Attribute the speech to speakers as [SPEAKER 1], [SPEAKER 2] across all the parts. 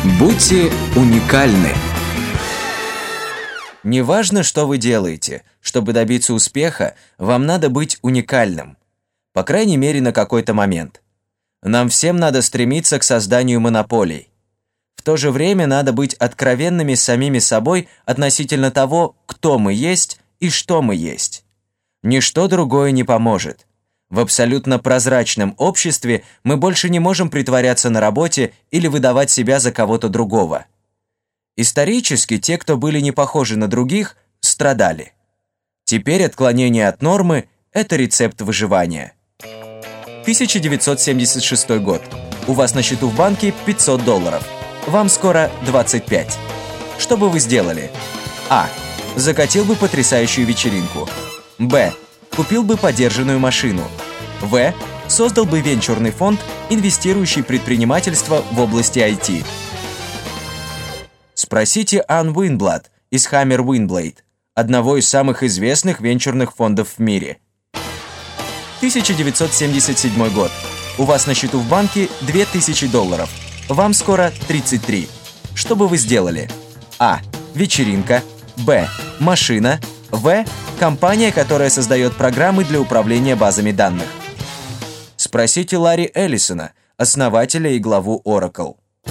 [SPEAKER 1] Будьте уникальны. Неважно, что вы делаете, чтобы добиться успеха, вам надо быть уникальным. По крайней мере, на какой-то момент. Нам всем надо стремиться к созданию монополий. В то же время надо быть откровенными с самими собой относительно того, кто мы есть и что мы есть. Ничто другое не поможет. В абсолютно прозрачном обществе мы больше не можем притворяться на работе или выдавать себя за кого-то другого. Исторически те, кто были не похожи на других, страдали. Теперь отклонение от нормы – это рецепт выживания. 1976 год. У вас на счету в банке $500. Вам скоро 25. Что бы вы сделали? А. Закатил бы потрясающую вечеринку. Б. Купил бы подержанную машину. В. Создал бы венчурный фонд, инвестирующий предпринимательство в области IT. Спросите Анн Уинблад из Hammer Winblade, одного из самых известных венчурных фондов в мире. 1977 год. У вас на счету в банке $2000. Вам скоро 33. Что бы вы сделали? А. Вечеринка. Б. Машина. В. Компания, которая создает программы для управления базами данных. Спросите Ларри Эллисона, основателя и главу Oracle.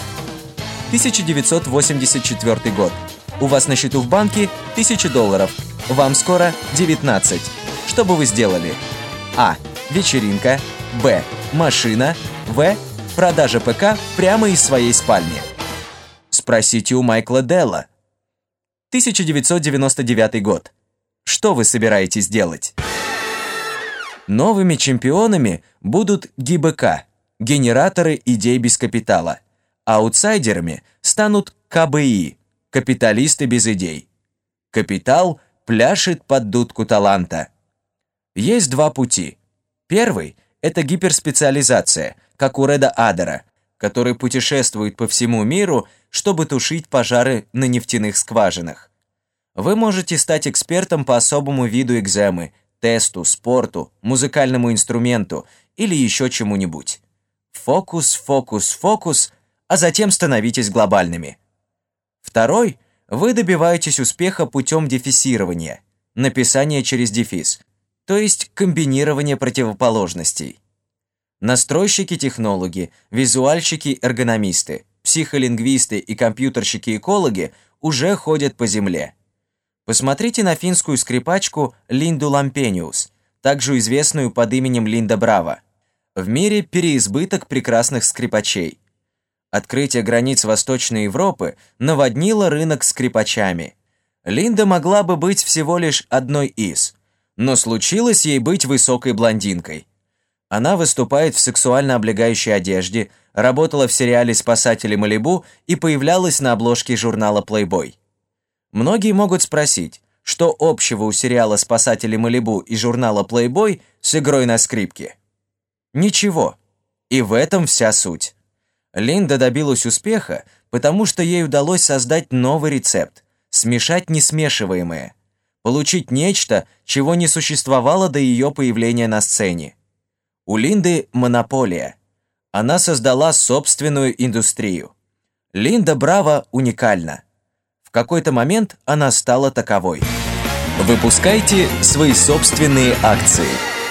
[SPEAKER 1] 1984 год. У вас на счету в банке $1000. Вам скоро 19. Что бы вы сделали? А. Вечеринка. Б. Машина. В. Продажа ПК прямо из своей спальни. Спросите у Майкла Делла. 1999 год. Что вы собираетесь делать? Новыми чемпионами будут ГИБК, генераторы идей без капитала. Аутсайдерами станут КБИ, капиталисты без идей. Капитал пляшет под дудку таланта. Есть два пути. Первый – это гиперспециализация, как у Реда Адера, который путешествует по всему миру, чтобы тушить пожары на нефтяных скважинах. Вы можете стать экспертом по особому виду экземы, тесту, спорту, музыкальному инструменту или еще чему-нибудь. Фокус, фокус, фокус, а затем становитесь глобальными. Второй – вы добиваетесь успеха путем дефисирования, написания через дефис, то есть комбинирования противоположностей. Настройщики-технологи, визуальщики-эргономисты, психолингвисты и компьютерщики-экологи уже ходят по земле. Посмотрите на финскую скрипачку Линду Лампениус, также известную под именем Линда Браво. В мире переизбыток прекрасных скрипачей. Открытие границ Восточной Европы наводнило рынок скрипачами. Линда могла бы быть всего лишь одной из, но случилось ей быть высокой блондинкой. Она выступает в сексуально облегающей одежде, работала в сериале «Спасатели Малибу» и появлялась на обложке журнала Playboy. Многие могут спросить, что общего у сериала «Спасатели Малибу» и журнала Playboy с игрой на скрипке? Ничего. И в этом вся суть. Линда добилась успеха, потому что ей удалось создать новый рецепт – смешать несмешиваемое, получить нечто, чего не существовало до ее появления на сцене. У Линды монополия. Она создала собственную индустрию. Линда Браво уникальна. В какой-то момент она стала таковой. Выпускайте свои собственные акции.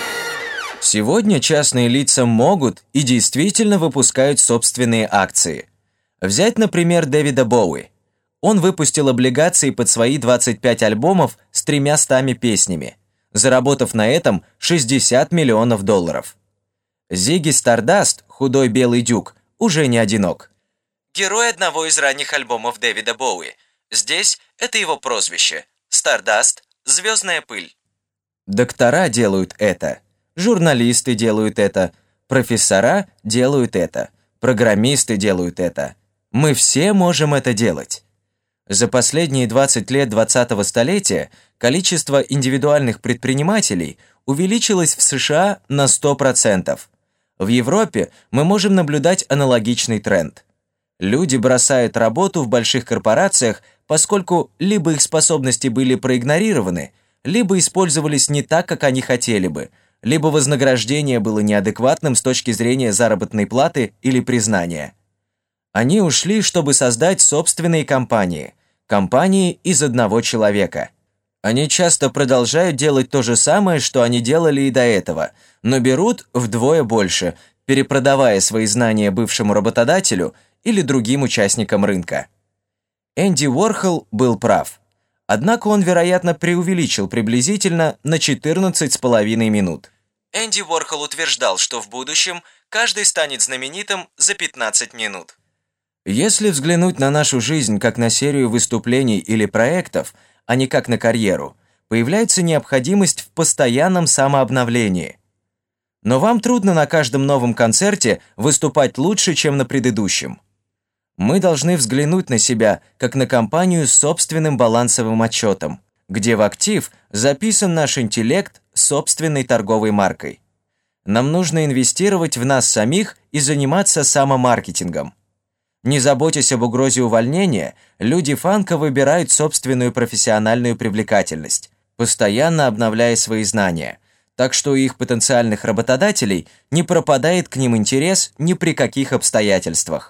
[SPEAKER 1] Сегодня частные лица могут и действительно выпускают собственные акции. Взять, например, Дэвида Боуи. Он выпустил облигации под свои 25 альбомов с 300 песнями, заработав на этом $60 миллионов. Зигги Стардаст, худой белый дюк, уже не одинок. Герой одного из ранних альбомов Дэвида Боуи. Здесь это его прозвище. Стардаст, звездная пыль. Доктора делают это. Журналисты делают это. Профессора делают это. Программисты делают это. Мы все можем это делать. За последние 20 лет 20-го столетия количество индивидуальных предпринимателей увеличилось в США на 100%. В Европе мы можем наблюдать аналогичный тренд. Люди бросают работу в больших корпорациях, поскольку либо их способности были проигнорированы, либо использовались не так, как они хотели бы, либо вознаграждение было неадекватным с точки зрения заработной платы или признания. Они ушли, чтобы создать собственные компании из одного человека. Они часто продолжают делать то же самое, что они делали и до этого, но берут вдвое больше, перепродавая свои знания бывшему работодателю или другим участникам рынка. Энди Уорхол был прав. Однако он, вероятно, преувеличил приблизительно на 14,5 минут. Энди Уорхол утверждал, что в будущем каждый станет знаменитым за 15 минут. Если взглянуть на нашу жизнь как на серию выступлений или проектов, а не как на карьеру, появляется необходимость в постоянном самообновлении. Но вам трудно на каждом новом концерте выступать лучше, чем на предыдущем. Мы должны взглянуть на себя как на компанию с собственным балансовым отчетом, где в актив записан наш интеллект с собственной торговой маркой. Нам нужно инвестировать в нас самих и заниматься самомаркетингом. Не заботясь об угрозе увольнения, люди фанка выбирают собственную профессиональную привлекательность, постоянно обновляя свои знания, так что у их потенциальных работодателей не пропадает к ним интерес ни при каких обстоятельствах.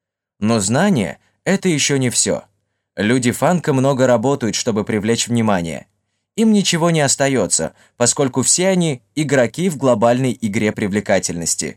[SPEAKER 1] Но знания – это еще не все. Люди фанка много работают, чтобы привлечь внимание. Им ничего не остается, поскольку все они – игроки в глобальной игре привлекательности.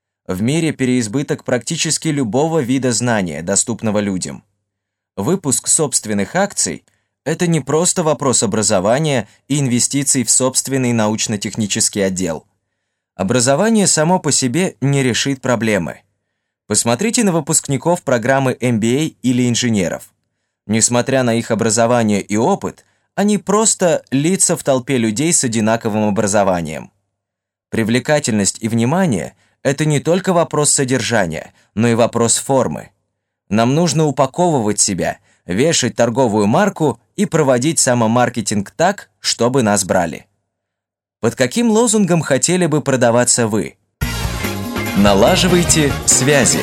[SPEAKER 1] В мире переизбыток практически любого вида знания, доступного людям. Выпуск собственных акций – это не просто вопрос образования и инвестиций в собственный научно-технический отдел. Образование само по себе не решит проблемы. Посмотрите на выпускников программы MBA или инженеров. Несмотря на их образование и опыт, они просто лица в толпе людей с одинаковым образованием. Привлекательность и внимание – это не только вопрос содержания, но и вопрос формы. Нам нужно упаковывать себя, вешать торговую марку и проводить самомаркетинг так, чтобы нас брали. Под каким лозунгом хотели бы продаваться вы? Налаживайте связи.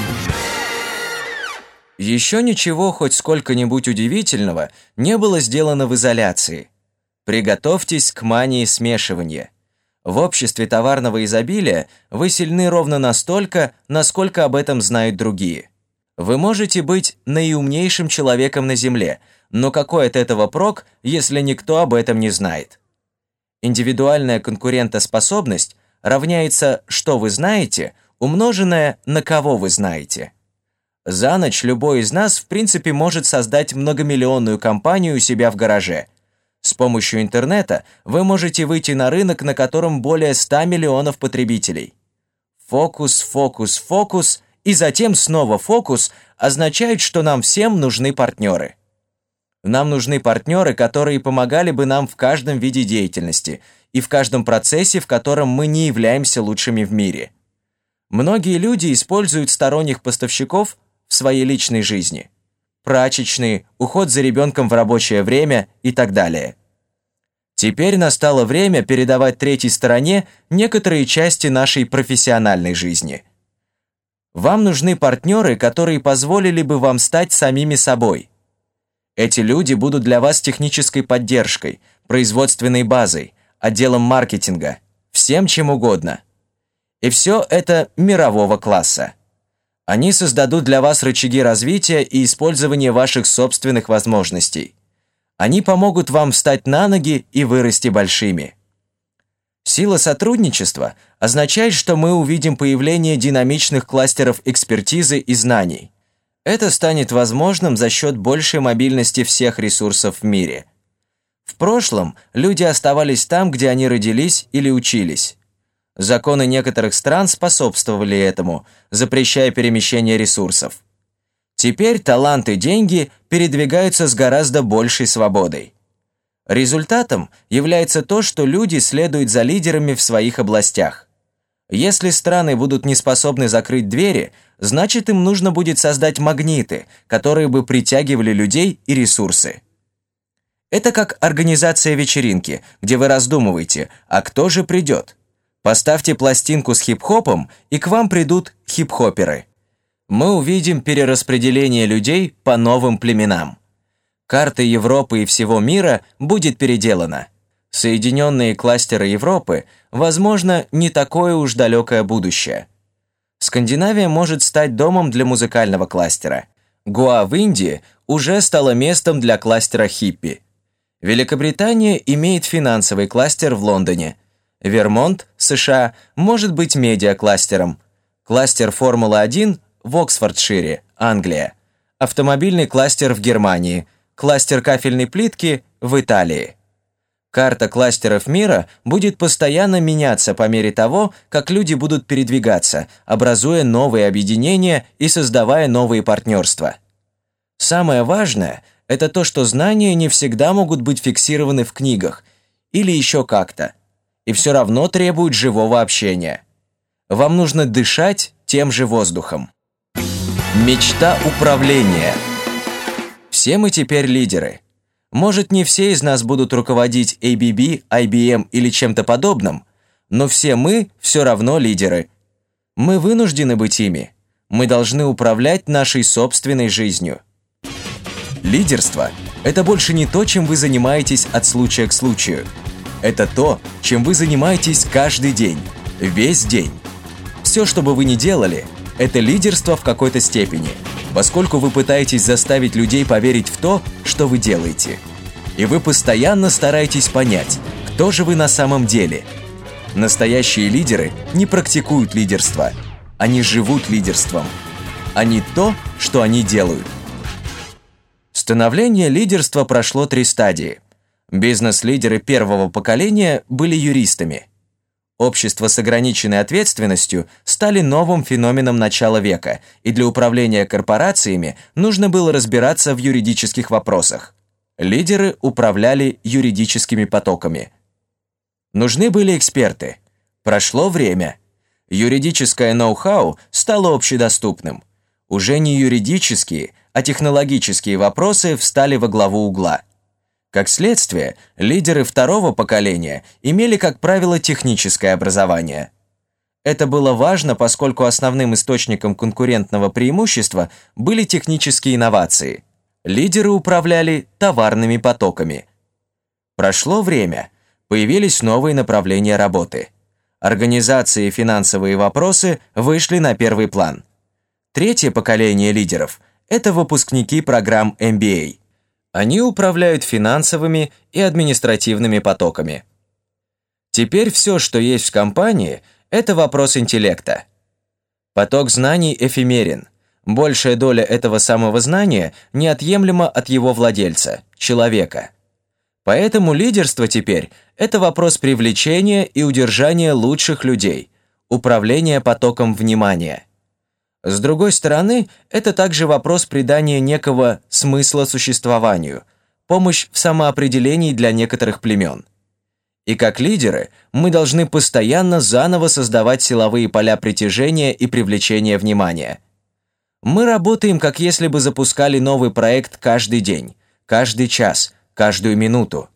[SPEAKER 1] Еще ничего хоть сколько-нибудь удивительного не было сделано в изоляции. Приготовьтесь к мании смешивания. В обществе товарного изобилия вы сильны ровно настолько, насколько об этом знают другие. Вы можете быть наиумнейшим человеком на Земле, но какой от этого прок, если никто об этом не знает? Индивидуальная конкурентоспособность равняется «что вы знаете», умноженное на «кого вы знаете». За ночь любой из нас в принципе может создать многомиллионную компанию у себя в гараже. С помощью интернета вы можете выйти на рынок, на котором более 100 миллионов потребителей. Фокус, фокус, фокус и затем снова фокус означает, что нам всем нужны партнеры. Нам нужны партнеры, которые помогали бы нам в каждом виде деятельности и в каждом процессе, в котором мы не являемся лучшими в мире. Многие люди используют сторонних поставщиков в своей личной жизни. Прачечные, уход за ребенком в рабочее время и так далее. Теперь настало время передавать третьей стороне некоторые части нашей профессиональной жизни. Вам нужны партнеры, которые позволили бы вам стать самими собой. Эти люди будут для вас технической поддержкой, производственной базой, отделом маркетинга, всем чем угодно. И все это мирового класса. Они создадут для вас рычаги развития и использования ваших собственных возможностей. Они помогут вам встать на ноги и вырасти большими. Сила сотрудничества означает, что мы увидим появление динамичных кластеров экспертизы и знаний. Это станет возможным за счет большей мобильности всех ресурсов в мире. В прошлом люди оставались там, где они родились или учились. Законы некоторых стран способствовали этому, запрещая перемещение ресурсов. Теперь талант и деньги передвигаются с гораздо большей свободой. Результатом является то, что люди следуют за лидерами в своих областях. Если страны будут не способны закрыть двери, значит им нужно будет создать магниты, которые бы притягивали людей и ресурсы. Это как организация вечеринки, где вы раздумываете, а кто же придет? Поставьте пластинку с хип-хопом, и к вам придут хип-хоперы. Мы увидим перераспределение людей по новым племенам. Карта Европы и всего мира будет переделана. Соединенные кластеры Европы, возможно, не такое уж далекое будущее. Скандинавия может стать домом для музыкального кластера. Гоа в Индии уже стала местом для кластера хиппи. Великобритания имеет финансовый кластер в Лондоне. Вермонт, США, может быть медиакластером. Кластер Формулы-1 в Оксфордшире, Англия. Автомобильный кластер в Германии. Кластер кафельной плитки в Италии. Карта кластеров мира будет постоянно меняться по мере того, как люди будут передвигаться, образуя новые объединения и создавая новые партнерства. Самое важное – это то, что знания не всегда могут быть фиксированы в книгах или еще как-то, и все равно требуют живого общения. Вам нужно дышать тем же воздухом. Мечта управления. Все мы теперь лидеры. Может, не все из нас будут руководить ABB, IBM или чем-то подобным, но все мы все равно лидеры. Мы вынуждены быть ими. Мы должны управлять нашей собственной жизнью. Лидерство – это больше не то, чем вы занимаетесь от случая к случаю. Это то, чем вы занимаетесь каждый день, весь день. Все, что бы вы ни делали, это лидерство в какой-то степени, поскольку вы пытаетесь заставить людей поверить в то, что вы делаете. И вы постоянно стараетесь понять, кто же вы на самом деле. Настоящие лидеры не практикуют лидерство, они живут лидерством. Они то, что они делают. Становление лидерства прошло 3 стадии. Бизнес-лидеры первого поколения были юристами. Общества с ограниченной ответственностью стали новым феноменом начала века, и для управления корпорациями нужно было разбираться в юридических вопросах. Лидеры управляли юридическими потоками. Нужны были эксперты. Прошло время. Юридическое ноу-хау стало общедоступным. Уже не юридические, а технологические вопросы встали во главу угла. Как следствие, лидеры второго поколения имели, как правило, техническое образование. Это было важно, поскольку основным источником конкурентного преимущества были технические инновации. Лидеры управляли товарными потоками. Прошло время, появились новые направления работы. Организации и финансовые вопросы вышли на первый план. Третье поколение лидеров – это выпускники программ MBA. Они управляют финансовыми и административными потоками. Теперь все, что есть в компании, это вопрос интеллекта. Поток знаний эфемерен. Большая доля этого самого знания неотъемлема от его владельца, человека. Поэтому лидерство теперь – это вопрос привлечения и удержания лучших людей, управления потоком внимания. С другой стороны, это также вопрос придания некого смысла существованию, помощь в самоопределении для некоторых племен. И как лидеры, мы должны постоянно заново создавать силовые поля притяжения и привлечения внимания. Мы работаем, как если бы запускали новый проект каждый день, каждый час, каждую минуту.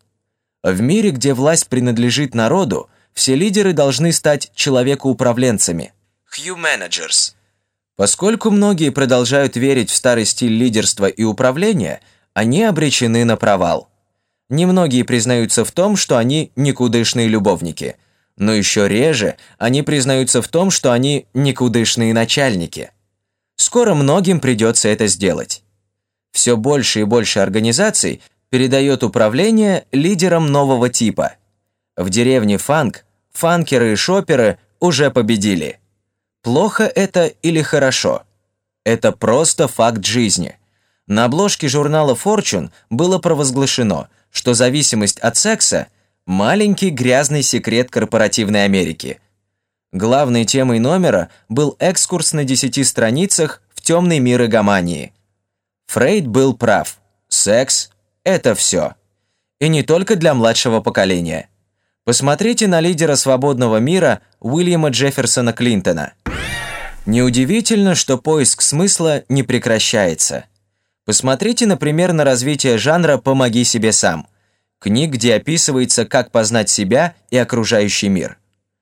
[SPEAKER 1] В мире, где власть принадлежит народу, все лидеры должны стать человекоуправленцами, Q-managers. Поскольку многие продолжают верить в старый стиль лидерства и управления, они обречены на провал. Немногие признаются в том, что они никудышные любовники, но еще реже они признаются в том, что они никудышные начальники. Скоро многим придется это сделать. Все больше и больше организаций передает управление лидерам нового типа. В деревне Фанк фанкеры и шоперы уже победили. Плохо это или хорошо? Это просто факт жизни. На обложке журнала Fortune было провозглашено, что зависимость от секса – маленький грязный секрет корпоративной Америки. Главной темой номера был экскурс на 10 страницах в темный мир игомании. Фрейд был прав. Секс – это все. И не только для младшего поколения. Посмотрите на лидера свободного мира Уильяма Джефферсона Клинтона. Неудивительно, что поиск смысла не прекращается. Посмотрите, например, на развитие жанра «Помоги себе сам», книг, где описывается, как познать себя и окружающий мир.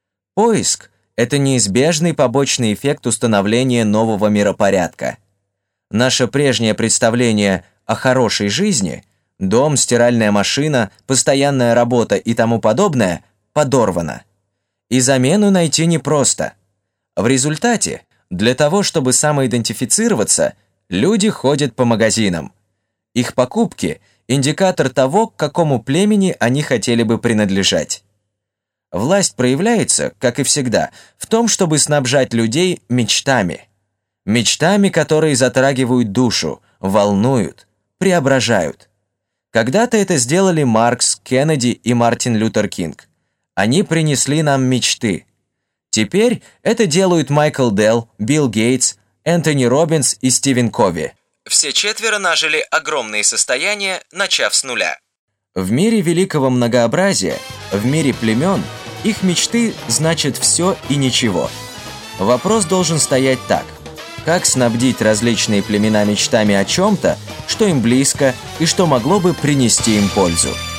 [SPEAKER 1] Поиск – это неизбежный побочный эффект установления нового миропорядка. Наше прежнее представление о хорошей жизни – дом, стиральная машина, постоянная работа и тому подобное – подорвано. И замену найти непросто. В результате Для того, чтобы самоидентифицироваться, люди ходят по магазинам. Их покупки – индикатор того, к какому племени они хотели бы принадлежать. Власть проявляется, как и всегда, в том, чтобы снабжать людей мечтами. Мечтами, которые затрагивают душу, волнуют, преображают. Когда-то это сделали Маркс, Кеннеди и Мартин Лютер Кинг. Они принесли нам мечты. Теперь это делают Майкл Делл, Билл Гейтс, Энтони Роббинс и Стивен Кови. Все четверо нажили огромные состояния, начав с нуля. В мире великого многообразия, в мире племен, их мечты значат все и ничего. Вопрос должен стоять так. Как снабдить различные племена мечтами о чем-то, что им близко и что могло бы принести им пользу?